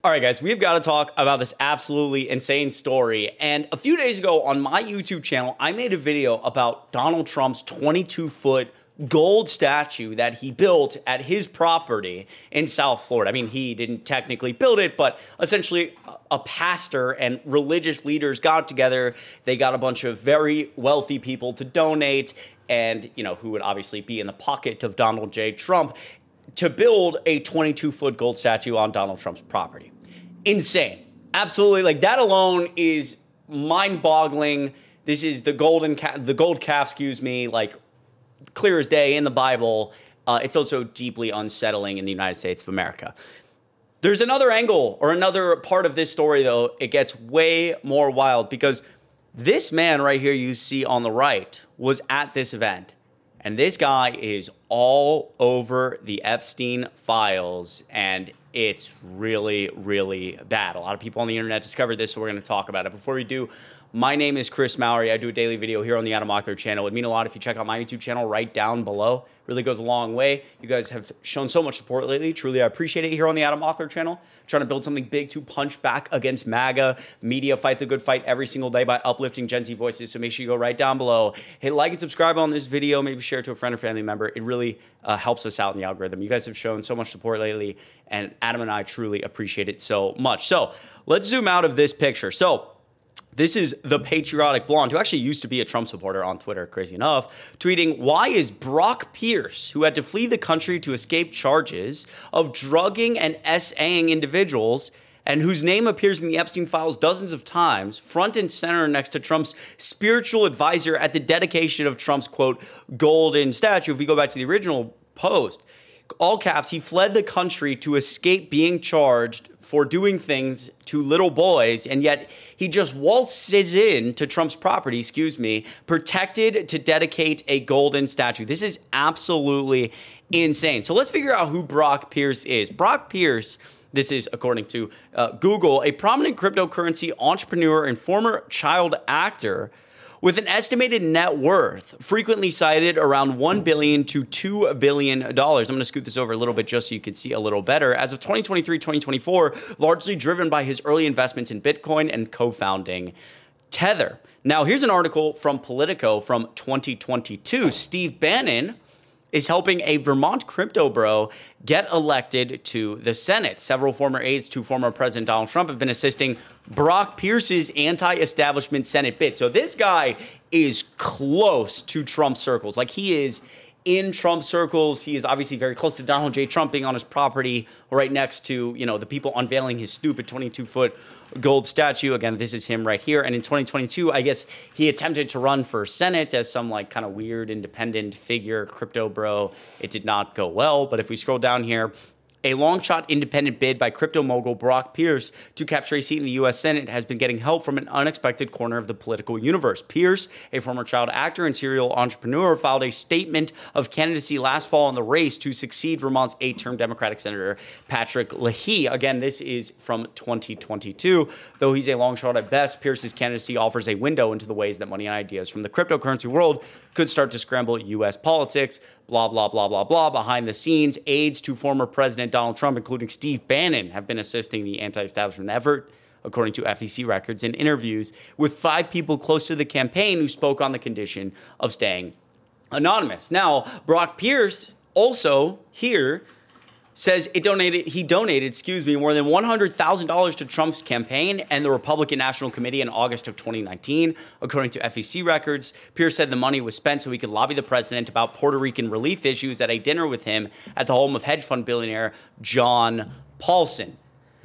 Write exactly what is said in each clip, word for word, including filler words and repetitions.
All right, guys, we've got to talk about this absolutely insane story. And a few days ago on my YouTube channel, I made a video about Donald Trump's twenty-two foot gold statue that he built at his property in South Florida. I mean, he didn't technically build it, but essentially a pastor and religious leaders got together. They got a bunch of very wealthy people to donate and, you know, who would obviously be in the pocket of Donald J. Trump to build a twenty-two foot gold statue on Donald Trump's property. Insane. Absolutely. Like, that alone is mind-boggling. This is the golden ca- the gold calf, excuse me, like clear as day in the Bible. Uh, it's also deeply unsettling in the United States of America. There's another angle or another part of this story, though. It gets way more wild because this man right here you see on the right was at this event. And this guy is all over the Epstein files, and it's really, really bad. A lot of people on the internet discovered this, so we're going to talk about it. Before we do, my name is Chris Mowry. I do a daily video here on the Adam Mockler channel. It would mean a lot if you check out my YouTube channel right down below. It really goes a long way. You guys have shown so much support lately. Truly, I appreciate it here on the Adam Mockler channel. Trying to build something big to punch back against MAGA. Media fight the good fight every single day by uplifting Gen Z voices. So make sure you go right down below. Hit like and subscribe on this video. Maybe share it to a friend or family member. It really uh, helps us out in the algorithm. You guys have shown so much support lately, and Adam and I truly appreciate it so much. So let's zoom out of this picture. So this is the Patriotic Blonde, who actually used to be a Trump supporter on Twitter, crazy enough, tweeting, "Why is Brock Pierce, who had to flee the country to escape charges of drugging and S A-ing individuals, and whose name appears in the Epstein files dozens of times, front and center next to Trump's spiritual advisor at the dedication of Trump's, quote, golden statue?" If we go back to the original post, all caps, he fled the country to escape being charged for doing things to little boys, and yet he just waltzes in to Trump's property, excuse me, protected to dedicate a golden statue. This is absolutely insane. So let's figure out who Brock Pierce is. Brock Pierce, this is according to uh, Google, a prominent cryptocurrency entrepreneur and former child actor with an estimated net worth frequently cited around one billion dollars to two billion dollars. I'm going to scoot this over a little bit just so you can see a little better. As of twenty twenty-three twenty twenty-four, largely driven by his early investments in Bitcoin and co-founding Tether. Now, here's an article from Politico from twenty twenty-two. Steve Bannon is helping a Vermont crypto bro get elected to the Senate. Several former aides to former President Donald Trump have been assisting Brock Pierce's anti-establishment Senate bid. So this guy is close to Trump circles. Like, he is in Trump circles. He is obviously very close to Donald J. Trump, being on his property right next to, you know, the people unveiling his stupid twenty-two foot gold statue. Again, this is him right here. And in twenty twenty-two, I guess he attempted to run for Senate as some like kind of weird independent figure, crypto bro. It did not go well. But if we scroll down here, a long-shot independent bid by crypto mogul Brock Pierce to capture a seat in the U S Senate has been getting help from an unexpected corner of the political universe. Pierce, a former child actor and serial entrepreneur, filed a statement of candidacy last fall in the race to succeed Vermont's eight-term Democratic Senator Patrick Leahy. Again, this is from twenty twenty-two. Though he's a long shot at best, Pierce's candidacy offers a window into the ways that money and ideas from the cryptocurrency world could start to scramble U S politics. Blah, blah, blah, blah, blah. Behind the scenes, aides to former President Donald Trump, including Steve Bannon, have been assisting the anti-establishment effort, according to F E C records and interviews with five people close to the campaign who spoke on the condition of staying anonymous. Now, Brock Pierce also here says it donated. He donated, excuse me, more than one hundred thousand dollars to Trump's campaign and the Republican National Committee in August of twenty nineteen, according to F E C records. Pierce said the money was spent so he could lobby the president about Puerto Rican relief issues at a dinner with him at the home of hedge fund billionaire John Paulson.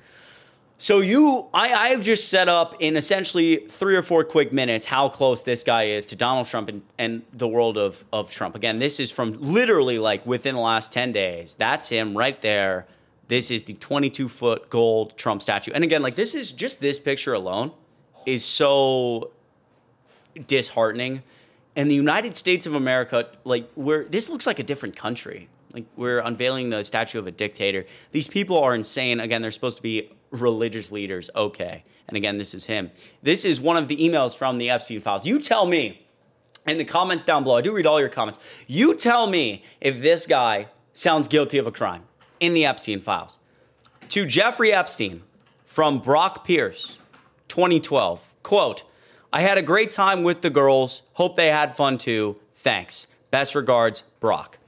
So you, I, I have just set up in essentially three or four quick minutes how close this guy is to Donald Trump and, and the world of, of Trump. Again, this is from literally like within the last ten days. That's him right there. This is the twenty-two foot gold Trump statue. And again, like this is just this picture alone is so disheartening. And the United States of America, like we're, this looks like a different country. Like we're unveiling the statue of a dictator. These people are insane. Again, they're supposed to be religious leaders. Okay. And again, this is him. This is one of the emails from the Epstein files. You tell me in the comments down below. I do read all your comments. You tell me if this guy sounds guilty of a crime in the Epstein files. To Jeffrey Epstein, from Brock Pierce, twenty twelve. Quote, I had a great time with the girls. Hope they had fun too. Thanks. Best regards, Brock.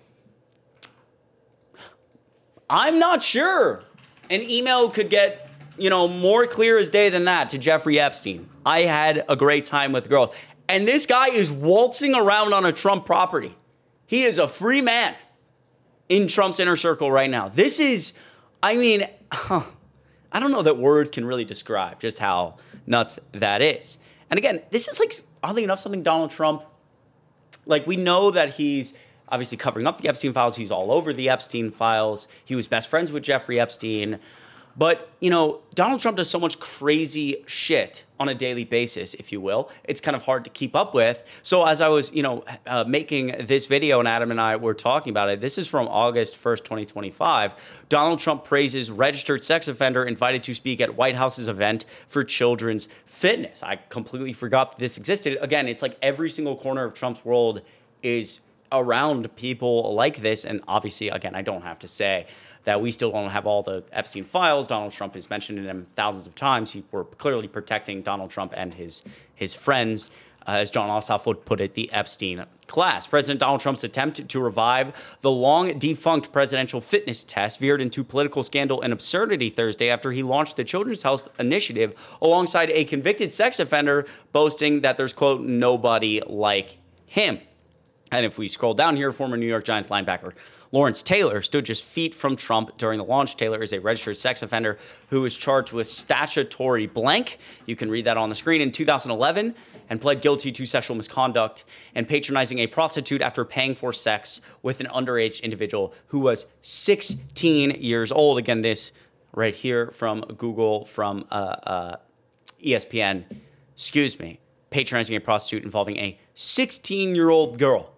I'm not sure an email could get, you know, more clear as day than that to Jeffrey Epstein. I had a great time with the girls. And this guy is waltzing around on a Trump property. He is a free man in Trump's inner circle right now. This is, I mean, huh, I don't know that words can really describe just how nuts that is. And again, this is like, oddly enough, something Donald Trump, like we know that he's obviously covering up the Epstein files. He's all over the Epstein files. He was best friends with Jeffrey Epstein. But, you know, Donald Trump does so much crazy shit on a daily basis, if you will. It's kind of hard to keep up with. So as I was, you know, uh, making this video and Adam and I were talking about it, this is from August first, twenty twenty-five. Donald Trump praises registered sex offender invited to speak at White House's event for children's fitness. I completely forgot that this existed. Again, it's like every single corner of Trump's world is around people like this. And obviously, again, I don't have to say that we still don't have all the Epstein files. Donald Trump has mentioned them thousands of times. He, we're clearly protecting Donald Trump and his his friends, uh, as John Ossoff would put it, the Epstein class. President Donald Trump's attempt to revive the long-defunct presidential fitness test veered into political scandal and absurdity Thursday after he launched the Children's Health Initiative alongside a convicted sex offender, boasting that there's, quote, nobody like him. And if we scroll down here, former New York Giants linebacker Lawrence Taylor stood just feet from Trump during the launch. Taylor is a registered sex offender who was charged with statutory blank. You can read that on the screen in two thousand eleven and pled guilty to sexual misconduct and patronizing a prostitute after paying for sex with an underage individual who was sixteen years old. Again, this right here from Google, from uh, uh, E S P N. Excuse me. Patronizing a prostitute involving a sixteen-year-old girl.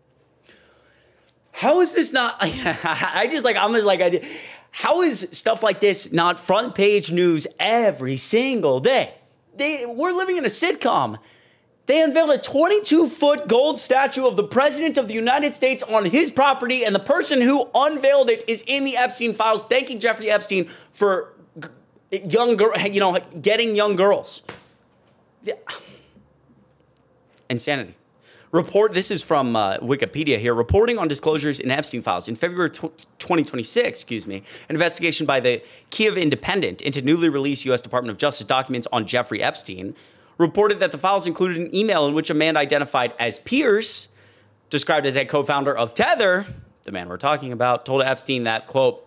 How is this not, I just like, I'm just like, I, how is stuff like this not front page news every single day? They, we're living in a sitcom. They unveiled a twenty-two foot gold statue of the President of the United States on his property, and the person who unveiled it is in the Epstein files, thanking Jeffrey Epstein for young, you know, getting young girls. Yeah. Insanity. Report, this is from uh, Wikipedia here, reporting on disclosures in Epstein files. In February twenty twenty-six, excuse me, an investigation by the Kiev Independent into newly released U S Department of Justice documents on Jeffrey Epstein reported that the files included an email in which a man identified as Pierce, described as a co-founder of Tether, the man we're talking about, told Epstein that, quote,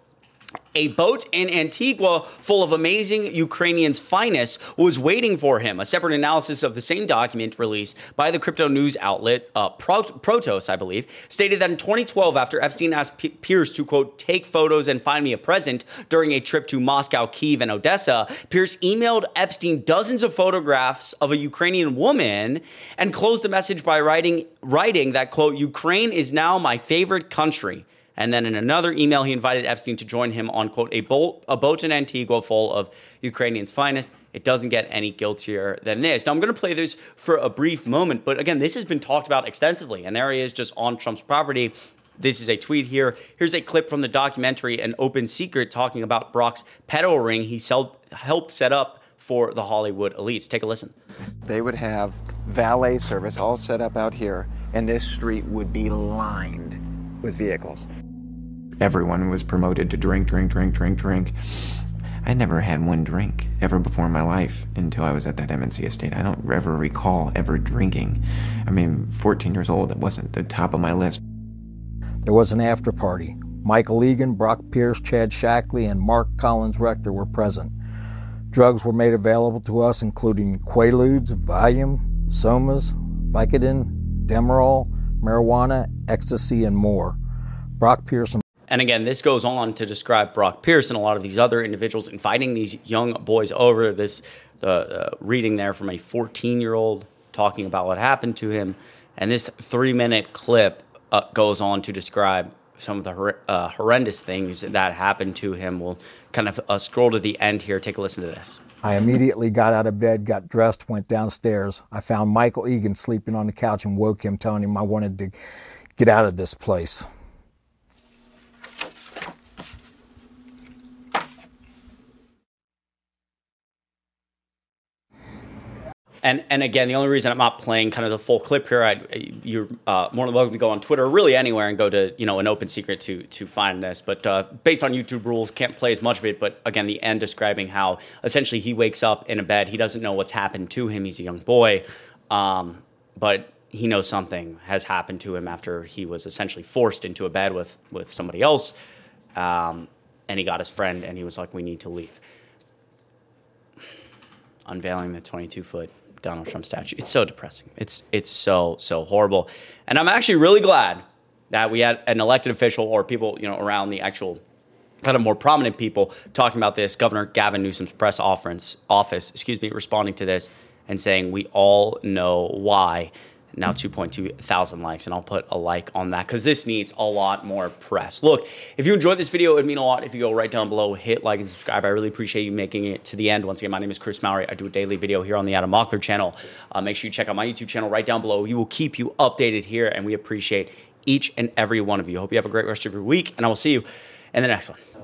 a boat in Antigua full of amazing Ukrainians' finest was waiting for him. A separate analysis of the same document released by the crypto news outlet uh, Pro- Protos, I believe, stated that in twenty twelve, after Epstein asked P- Pierce to, quote, take photos and find me a present during a trip to Moscow, Kyiv, and Odessa, Pierce emailed Epstein dozens of photographs of a Ukrainian woman and closed the message by writing, writing that, quote, Ukraine is now my favorite country. And then in another email, he invited Epstein to join him on, quote, a boat, a boat in Antigua full of Ukrainians' finest. It doesn't get any guiltier than this. Now, I'm going to play this for a brief moment. But again, this has been talked about extensively. And there he is just on Trump's property. This is a tweet here. Here's a clip from the documentary An Open Secret talking about Brock's pedo ring he helped set up for the Hollywood elites. Take a listen. They would have valet service all set up out here, and this street would be lined with vehicles. Everyone was promoted to drink, drink, drink, drink, drink. I never had one drink ever before in my life until I was at that M N C estate. I don't ever recall ever drinking. I mean, fourteen years old, it wasn't the top of my list. There was an after party. Michael Egan, Brock Pierce, Chad Shackley, and Mark Collins Rector were present. Drugs were made available to us, including Quaaludes, Valium, Somas, Vicodin, Demerol, marijuana, ecstasy, and more. Brock Pierce and And again, this goes on to describe Brock Pierce and a lot of these other individuals inviting these young boys over. This uh, uh, reading there from a fourteen-year-old talking about what happened to him. And this three-minute clip uh, goes on to describe some of the hor- uh, horrendous things that happened to him. We'll kind of uh, scroll to the end here. Take a listen to this. I immediately got out of bed, got dressed, went downstairs. I found Michael Egan sleeping on the couch and woke him, telling him I wanted to get out of this place. And and again, the only reason I'm not playing kind of the full clip here, I, you're uh, more than welcome to go on Twitter, or really anywhere, and go to you know an open secret to to find this. But uh, based on YouTube rules, can't play as much of it. But again, the end describing how essentially he wakes up in a bed, he doesn't know what's happened to him. He's a young boy, um, but he knows something has happened to him after he was essentially forced into a bed with with somebody else, um, and he got his friend, and he was like, "We need to leave." Unveiling the twenty-two foot Donald Trump statue. It's so depressing. It's it's so, so horrible. And I'm actually really glad that we had an elected official or people, you know, around the actual kind of more prominent people talking about this. Governor Gavin Newsom's press office, office, excuse me, responding to this and saying, we all know why. Now two point two thousand likes, and I'll put a like on that because this needs a lot more press. Look, if you enjoyed this video, it would mean a lot if you go right down below, hit like and subscribe. I really appreciate you making it to the end. Once again, my name is Chris Mowry. I do a daily video here on the Adam Mockler channel. Uh, make sure you check out my YouTube channel right down below. We will keep you updated here, and we appreciate each and every one of you. Hope you have a great rest of your week, and I will see you in the next one.